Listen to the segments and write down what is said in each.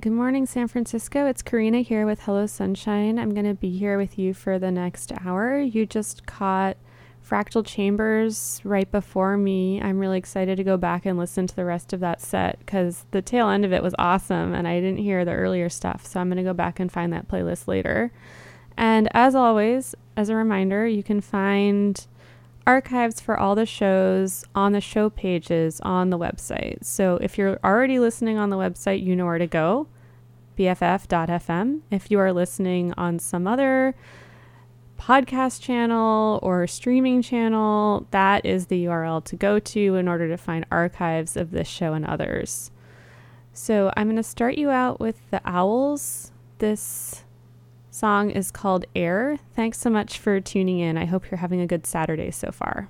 Good morning, San Francisco. It's Karina here with Hello Sunshine. I'm going to be here with you for the next hour. You just caught Fractal Chambers right before me. I'm really excited to go back and listen to the rest of that set because the tail end of it was awesome and I didn't hear the earlier stuff. So I'm going to go back and find that playlist later. And as always, as a reminder, you can find archives for all the shows on the show pages on the website. So if you're already listening on the website, you know where to go, bff.fm. If you are listening on some other podcast channel or streaming channel, that is the URL to go to in order to find archives of this show and others. So I'm going to start you out with the Owls. This song is called Air. Thanks so much for tuning in. I hope you're having a good Saturday so far.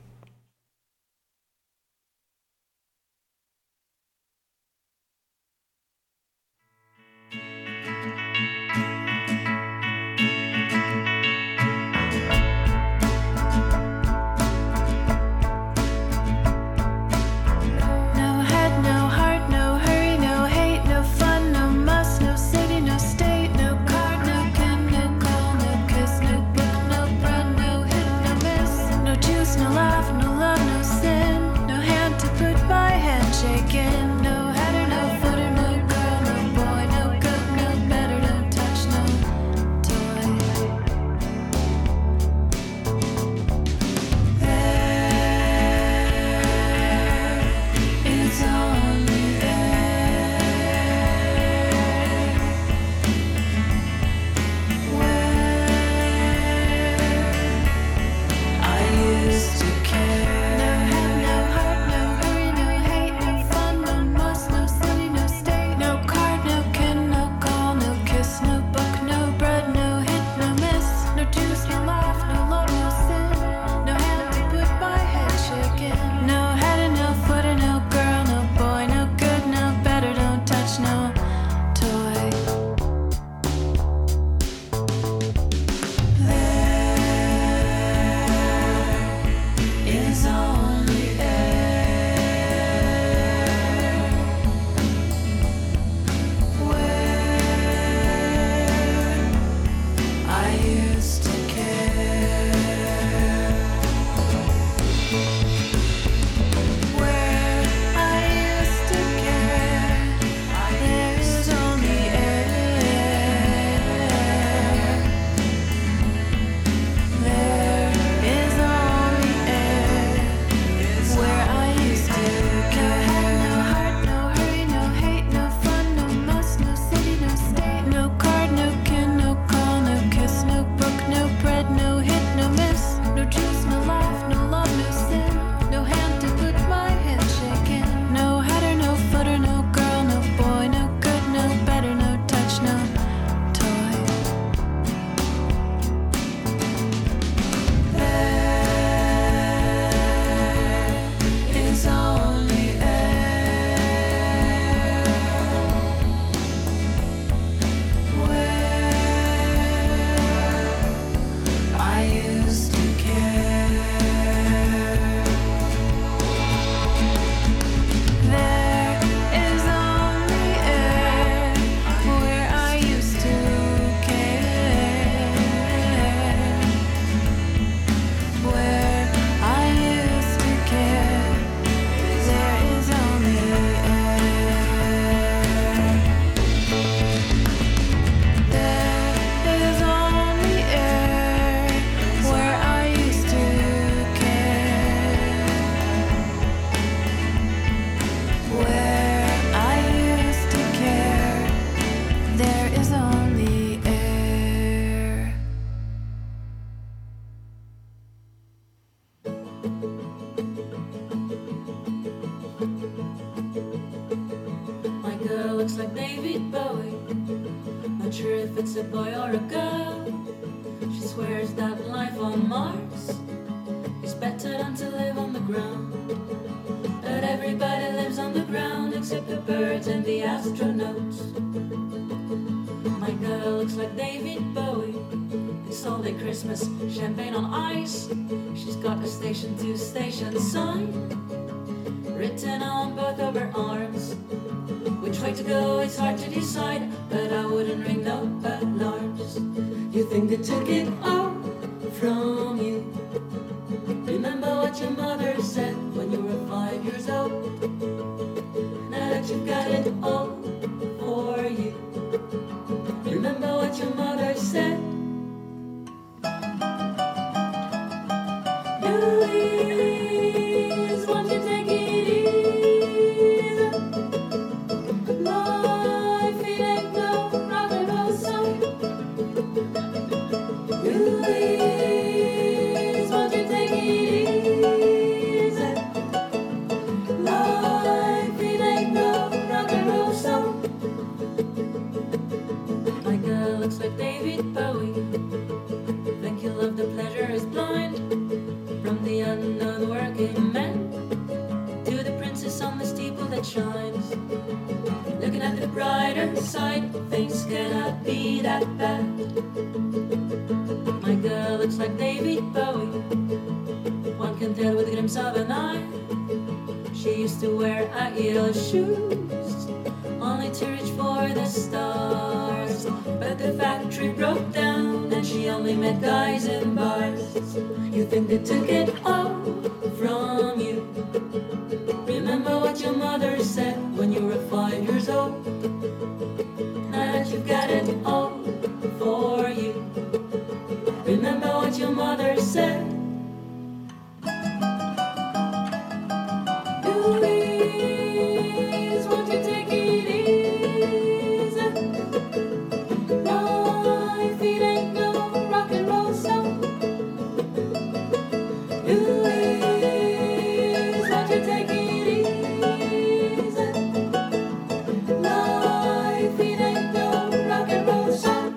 It's a boy or a girl. She swears that life on Mars is better than to live on the ground. But everybody lives on the ground except the birds and the astronauts. My girl looks like David Bowie. It's all day Christmas, champagne on ice. She's got a station to station sign. written on both of her arms. Which way to go, it's hard to decide, but I wouldn't ring no alarms. You think they took it all from you? Remember what your mother said when you were 5 years old? Now that you've got it all for you, remember what your mother said? Louise, won't you take it easy? Life, it ain't no rock and roll song. Louise, won't you take it easy? Life, it ain't no rock and roll song. My girl looks like David Bowie. Think you love the pleasure is blind. From the unknown working man to the princess on the steeple that shines. Looking at the brighter side, things cannot be that bad. My girl looks like David Bowie. One can tell with a glimpse of an eye. She used to wear high-heel shoes, only to reach for the stars. But the factory broke down and she only met guys in bars. You think they took it all from you? Remember what your mother said when you were 5 years old? Now that you've got it all for you, remember what your mother said? Louise, won't you take it easy? Life, it ain't no rock and roll song. Louise, won't you take it easy? Life, it ain't no rock and roll song.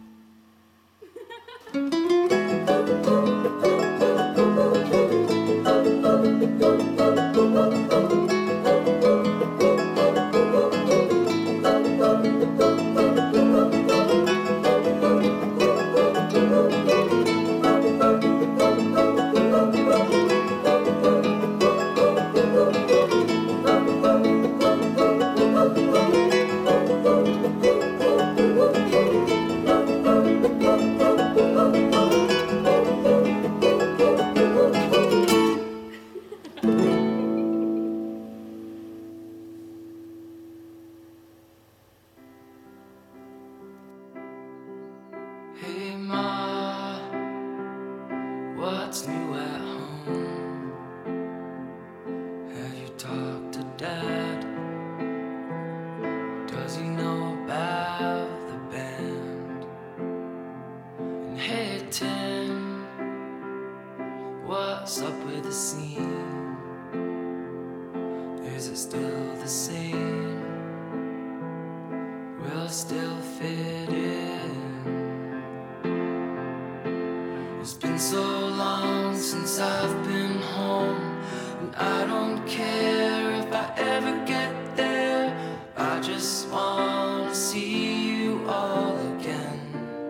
Hey Ma, what's new at home? Have you talked to Dad? Does he know about the band? And hey Tim, what's up with the scene? Is it still the same? Will it still fit in? It's been so long since I've been home, and I don't care if I ever get there. I just wanna see you all again.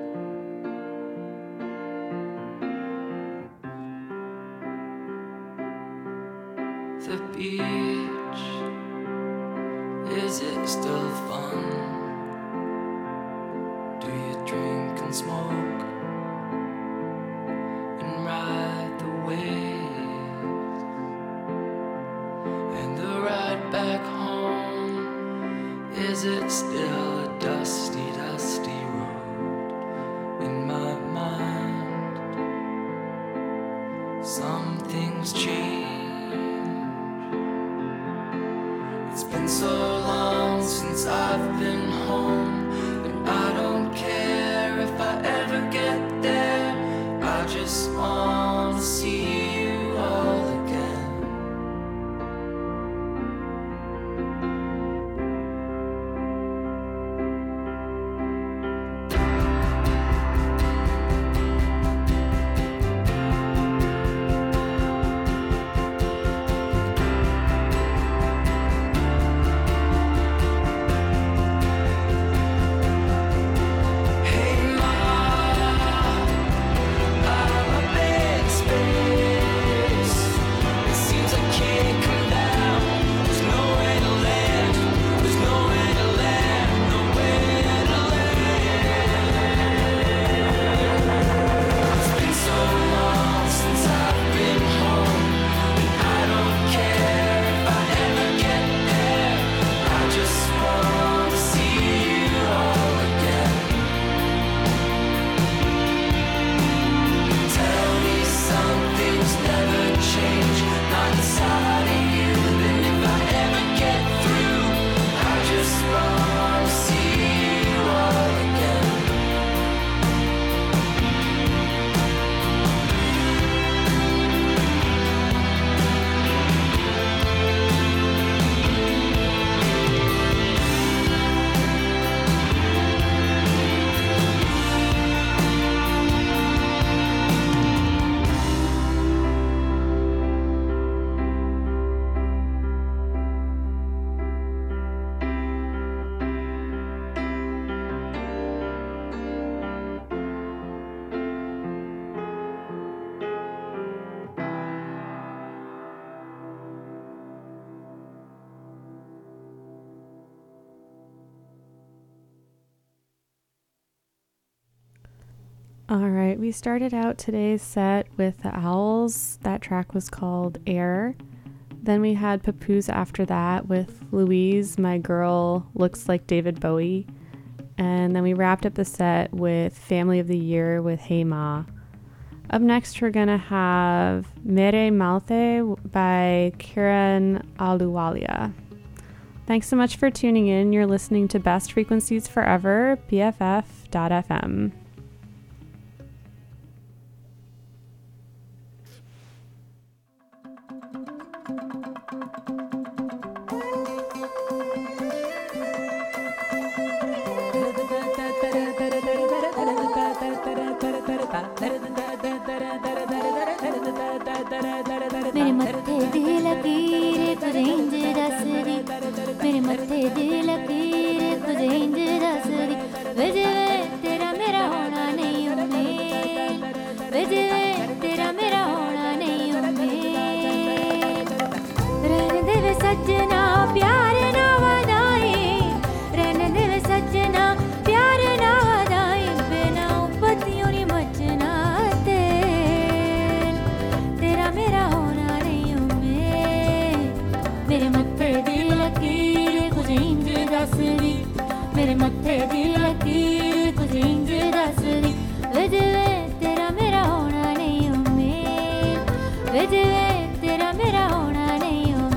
The beach, is it still fun? Do you drink and smoke and ride the waves? And the ride back home, is it still a dusty, dusty road? In my mind, some things change. It's been so long since I've been home, and I don't care if I ever get there. I just wanna see you all again. All right, we started out today's set with the Owls. That track was called Air. Then we had Papoose after that with Louise, My Girl Looks Like David Bowie. And then we wrapped up the set with Family of the Year with Hey Ma. Up next, we're going to have Mere Malte by Kiran Aluwalia. Thanks so much for tuning in. You're listening to Best Frequencies Forever, BFF.FM. मेरे मत्थे दी लकीर कुछ इंज दसदी मेरे मत्थे दी लकीर कुछ इंज दसदी वे तेरा मेरा होना नहीं उम्मीद वे तेरा मेरा होना नहीं उम्मीद रहने दे वे सजना प्यार ना वधाई रहने दे वे सजना प्यार ना वधाई बिना उपतियों नी मचना तेरा मेरा होना नहीं उम्मीद मेरे मत्थे दी लकीर कुछ इंज दसदी मेरे मत्थे दी लकीर कुछ इंज दसदी वे तेरा मेरा होना नहीं उम्मीद वे तेरा मेरा होना नहीं उम्मीद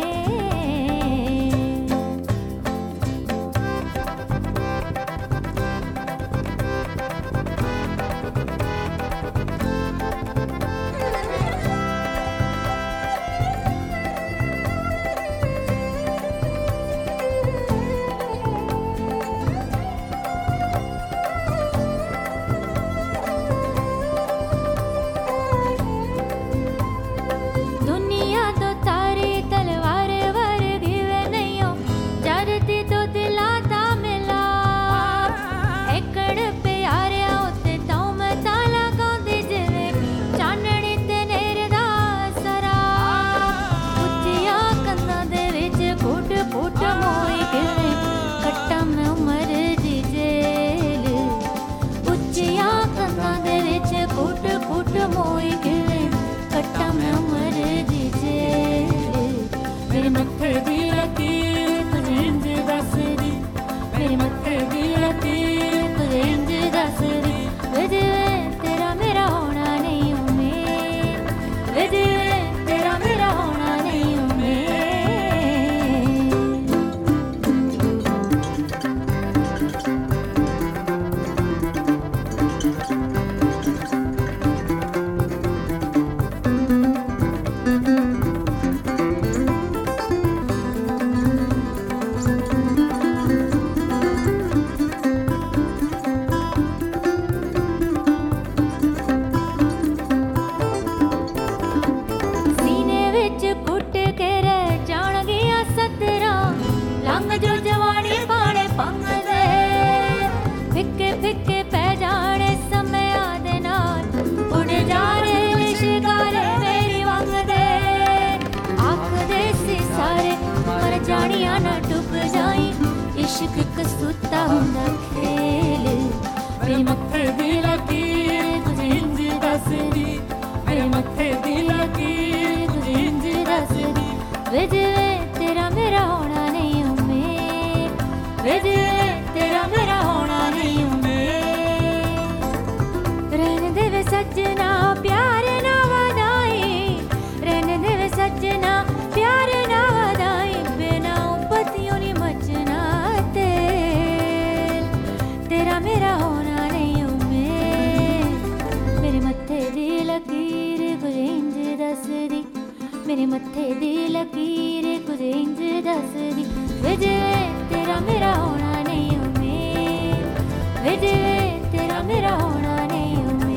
मेरे मत्थे दी लकीर कुछ इंज दसदी वे तेरा मेरा होना नहीं उम्मीद वे तेरा मेरा होना नहीं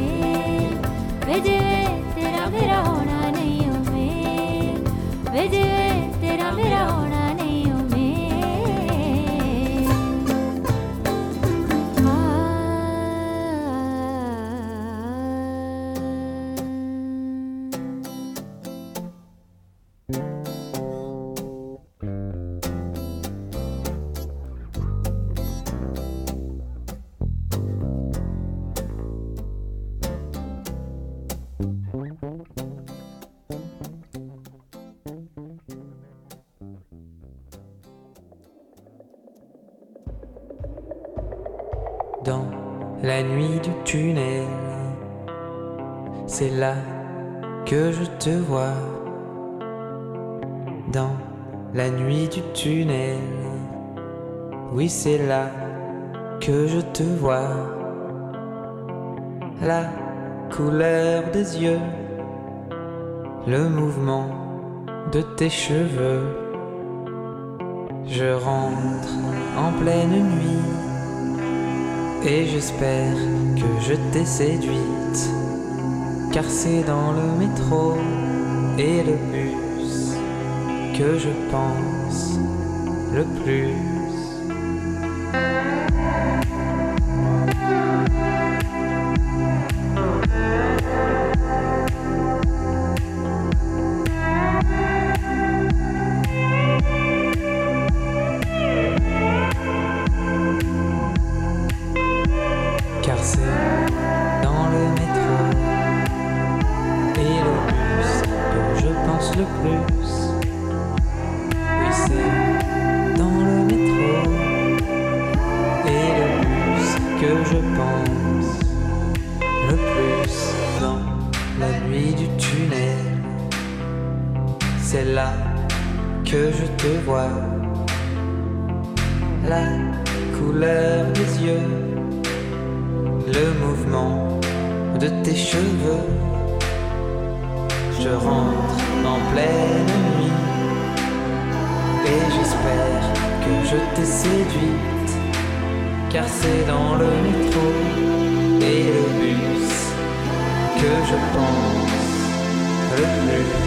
उम्मीद वे तेरा मेरा होना नहीं उम्मीद वे तेरा मेरा होना नहीं उम्मीद la nuit du tunnel. C'est là que je te vois, dans la nuit du tunnel. Oui, c'est là que je te vois, la couleur des yeux, le mouvement de tes cheveux. Je rentre en pleine nuit et j'espère que je t'ai séduite, car c'est dans le métro et le bus que je pense le plus. Car c'est dans le métro et le bus que je pense le plus. Oui, c'est dans le métro et le bus que je pense le plus. Dans la nuit du tunnel, c'est là que je te vois, la couleur des yeux, le mouvement de tes cheveux. Je rentre en pleine nuit et j'espère que je t'ai séduite, car c'est dans le métro et le bus que je pense le plus.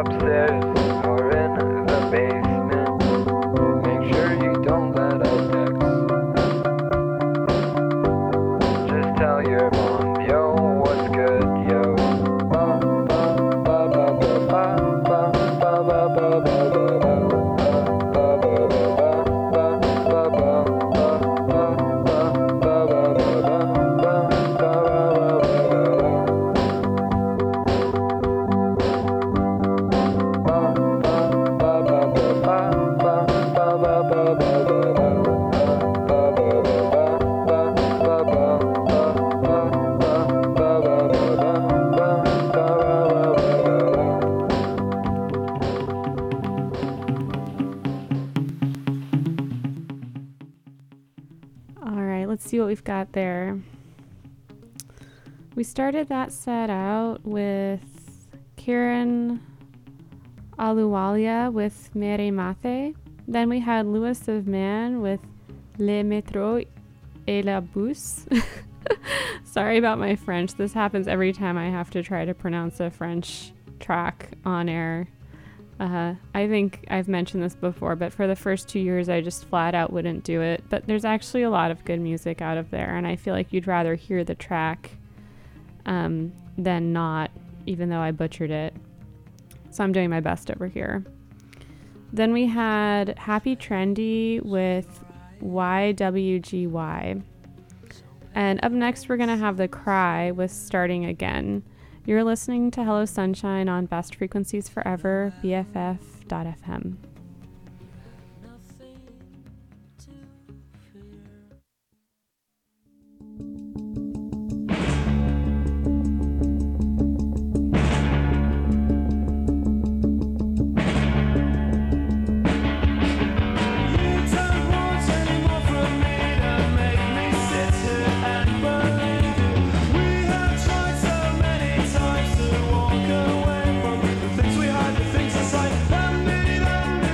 upstairs or in the basement. Make sure you don't let us text. Just tell your mom, yo, what's good, yo. Ba ba ba ba ba ba ba ba ba ba ba ba. Let's see what we've got there. We started that set out with Kieran Aluwalia with Mere Mate. Then we had Louis of Man with Le Métro et la Bus. Sorry about my French. This happens every time I have to try to pronounce a French track on air. I think I've mentioned this before, but for the first 2 years, I just flat out wouldn't do it. But there's actually a lot of good music out of there, and I feel like you'd rather hear the track than not, even though I butchered it. So I'm doing my best over here. Then we had Happy Trendy with YWGY. And up next, we're going to have The Cry with Starting Again. You're listening to Hello Sunshine on Best Frequencies Forever, BFF.fm. Things we had, the things I say, and many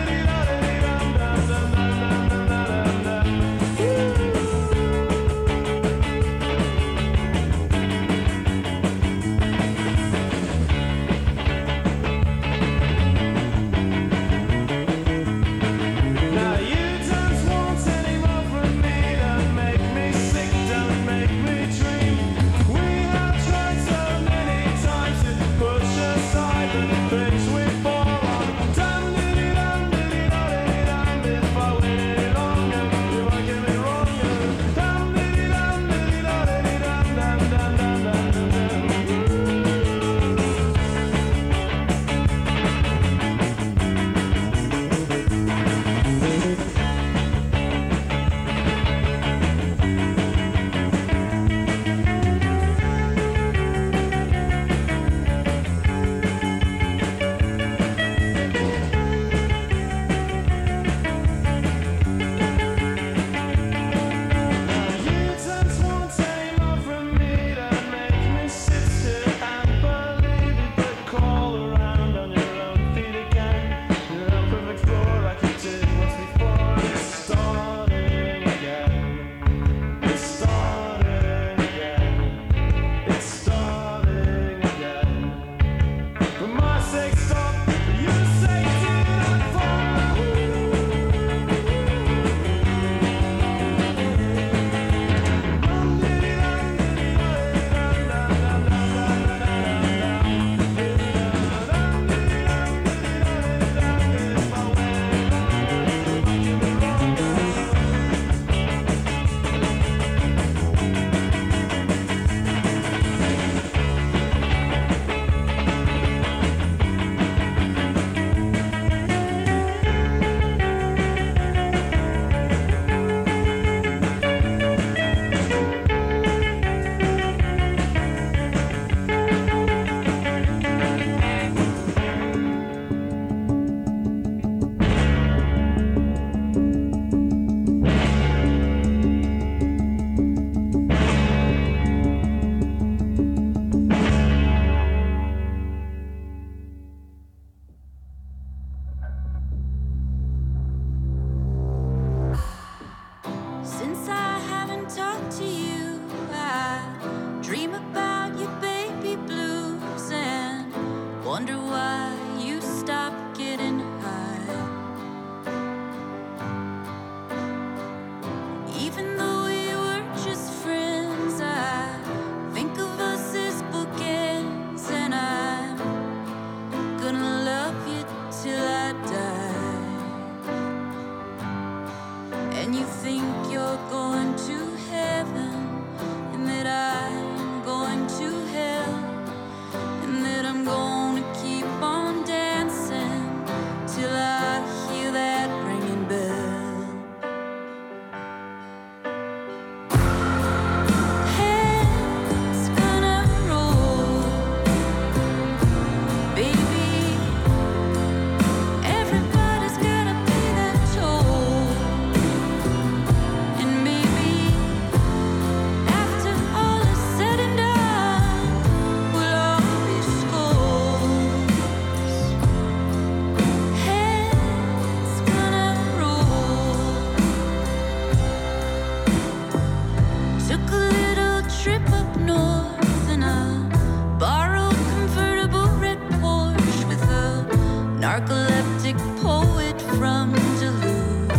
narcoleptic poet from Duluth.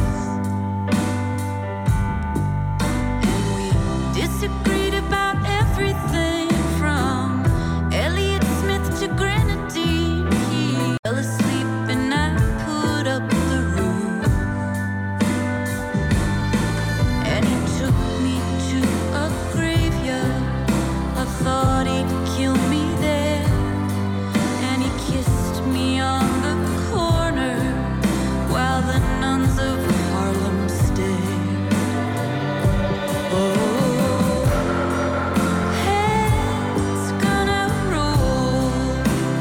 And we disagreed about everything from Elliott Smith to Grenadine. He fell asleep and I put up the roof. And he took me to a graveyard. I thought he'd kill me there. And he kissed me on the corner while the nuns of Harlem stared. Oh, heads gonna roll,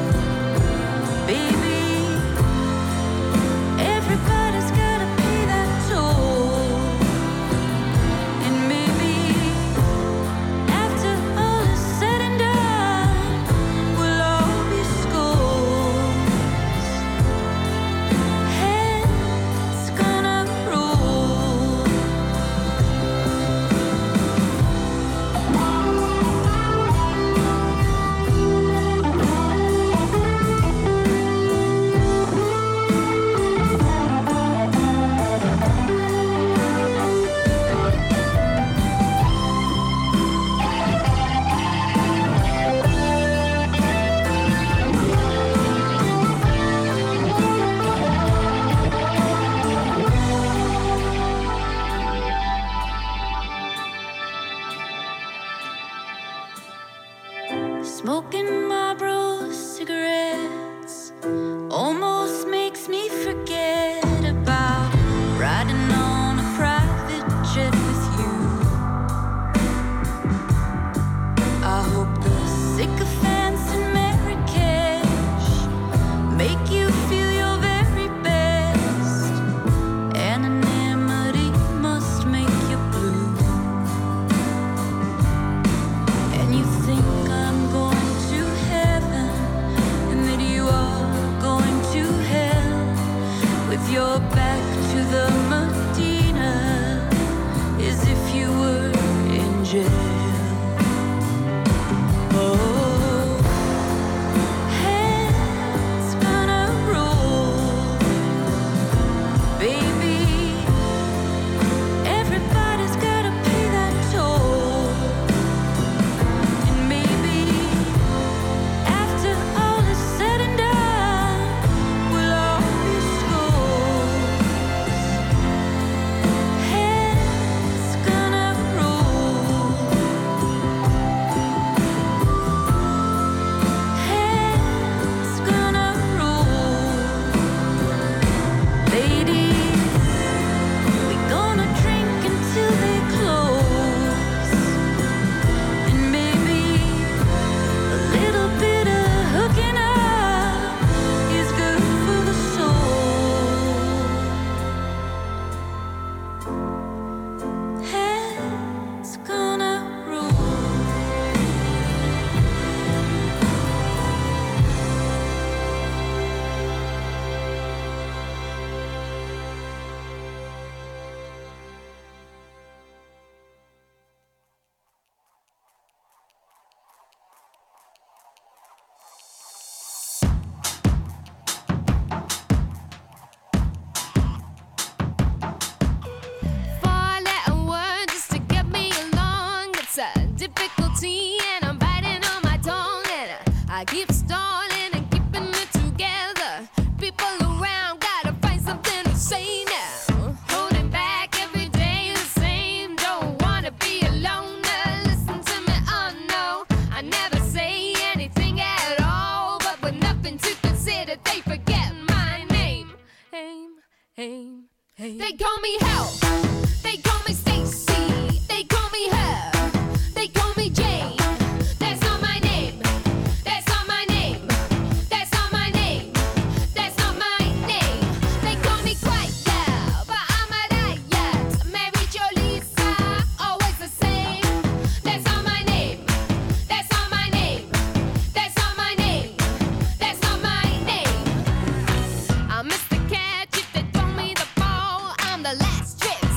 baby. Everybody's gotta pay that toll. And maybe after all is said and done, we'll all be skulls. Heads gonna roll. Smoking Marlboro cigarettes almost makes me forget about riding on a private jet with you. I hope the sycophants in Marrakesh make you feel your very best. Anonymity must make you blue. And you think I'm going to heaven, and that you are going to hell, with your back to the Medina, as if you were in jail. Oh, heads gonna roll, baby. Everybody's gotta pay that toll. And maybe after all is said and done, we'll all be skulls. Heads gonna roll. Heads gonna roll. Ladies, we gonna drink until they close. And maybe a little bit of hooking up is good for the soul. Heads gonna roll. Four-letter word just to get me along. It's a difficulty and I'm biting on my tongue. And I keep stalling and keeping it together. People around gotta find something to say now. Holding back every day the same. Don't wanna be alone. Listen to me, oh no. I never say anything at all. But with nothing to consider, they forget my name. They call me Help. They call me Stacy. They call me Her. They call me Jane. That's not my name. That's not my name. That's not my name. That's not my name. They call me Quiet Girl, but I'm a riot. Mary Jo Lisa, always the same. That's not my name. That's not my name. That's not my name. That's not my name. I'm Mr. Catch if they throw me the ball. I'm the last trick.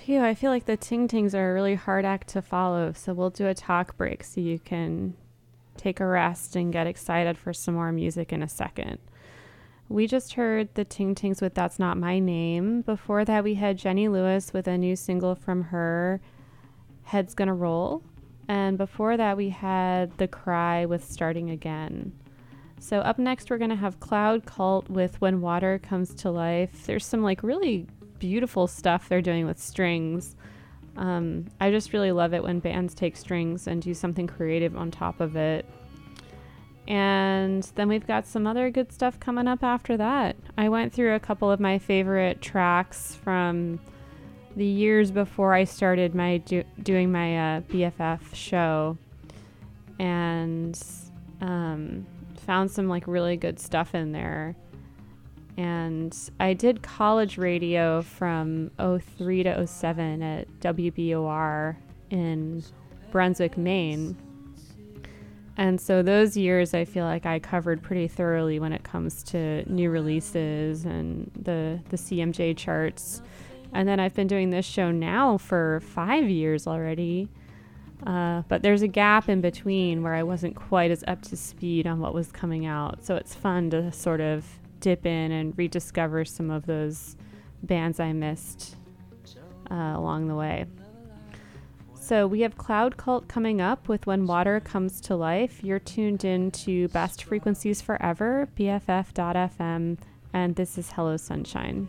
Phew, I feel like the Ting Tings are a really hard act to follow, so we'll do a talk break so you can take a rest and get excited for some more music in a second. We just heard the Ting Tings with That's Not My Name. Before that, we had Jenny Lewis with a new single from her, Head's Gonna Roll. And before that, we had The Cry with Starting Again. So up next, we're going to have Cloud Cult with When Water Comes to Life. There's some like really beautiful stuff they're doing with strings. I just really love it when bands take strings and do something creative on top of it. And then we've got some other good stuff coming up after that. I went through a couple of my favorite tracks from the years before I started my doing my BFF show, and found some like really good stuff in there. And I did college radio from 03 to 07 at WBOR in Brunswick, Maine. And so those years I feel like I covered pretty thoroughly when it comes to new releases and the CMJ charts. And then I've been doing this show now for 5 years already. But there's a gap in between where I wasn't quite as up to speed on what was coming out. So it's fun to sort of dip in and rediscover some of those bands I missed along the way. So we have Cloud Cult coming up with When Water Comes to Life. You're tuned in to Best Frequencies Forever, BFF.FM, and this is Hello Sunshine.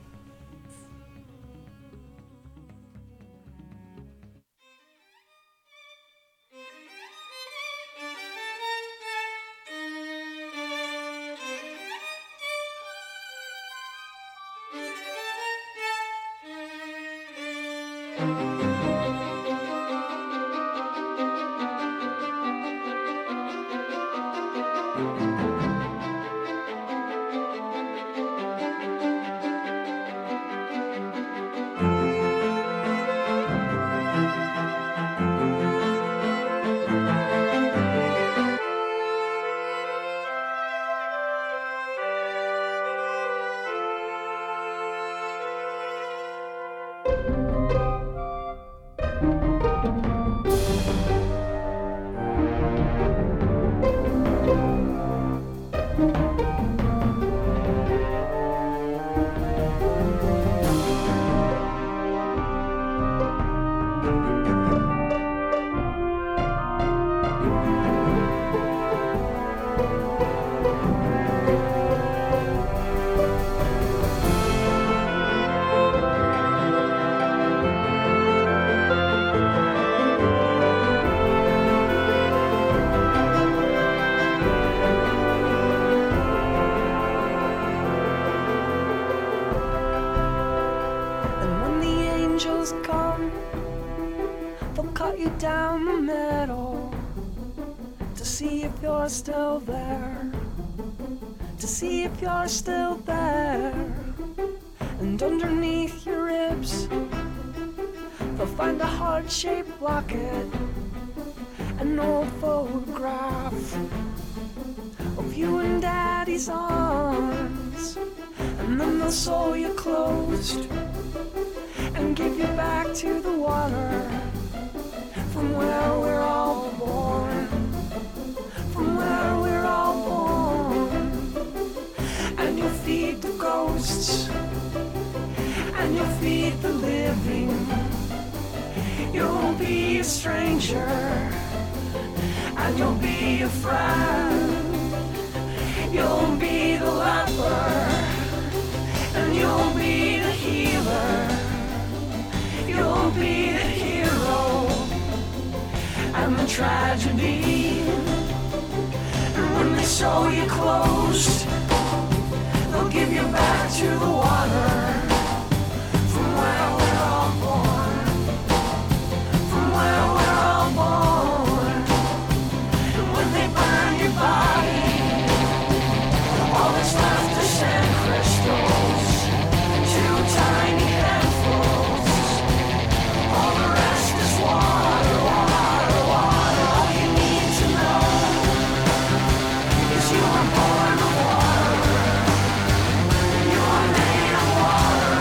You're still there, to see if you're still there. And underneath your ribs they'll find a heart-shaped locket, an old photograph of you in Daddy's arms. And then they'll sew you closed and give you back to the water from where we're all born. From where we're all born. And you'll feed the ghosts, and you'll feed the living. You'll be a stranger, and you'll be a friend. You'll be the leper, and you'll be the healer. You'll be the hero, and the tragedy. When they sew you closed, they'll give you back to the water from where we're all born. From where we're all born. And when they burn your body, all that's left are sand crystals, 2 tiny handfuls. All the rest is water, water, water. All you need to know, you were born of water. You are made of water.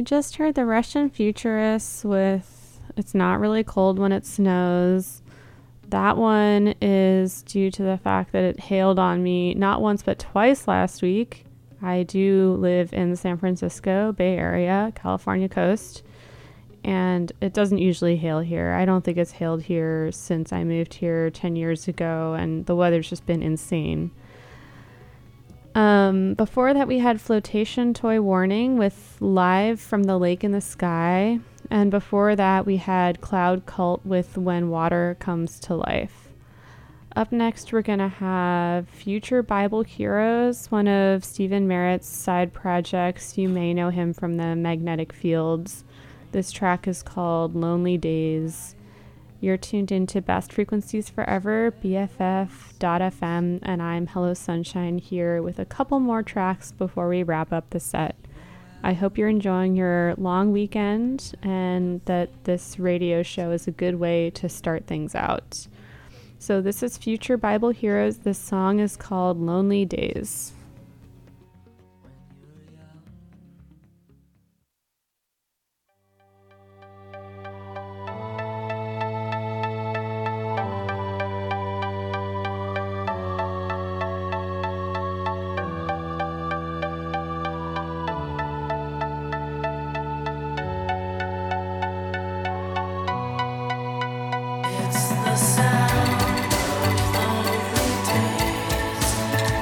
just heard the Russian Futurists with It's Not Really Cold When It Snows. That one is due to the fact that it hailed on me not once but twice last week. I do live in the San Francisco Bay Area, California coast, and it doesn't usually hail here. I don't think it's hailed here since I moved here 10 years ago, and the weather's just been insane. Before that, we had Flotation Toy Warning with Live from the Lake in the Sky. And before that, we had Cloud Cult with When Water Comes to Life. Up next, we're going to have Future Bible Heroes, one of Stephen Merritt's side projects. You may know him from the Magnetic Fields. This track is called Lonely Days. You're tuned into Best Frequencies Forever, BFF.FM, and I'm Hello Sunshine here with a couple more tracks before we wrap up the set. I hope you're enjoying your long weekend and that this radio show is a good way to start things out. So this is Future Bible Heroes. This song is called Lonely Days. It's the sound of lonely days.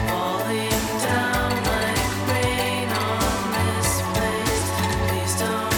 Please don't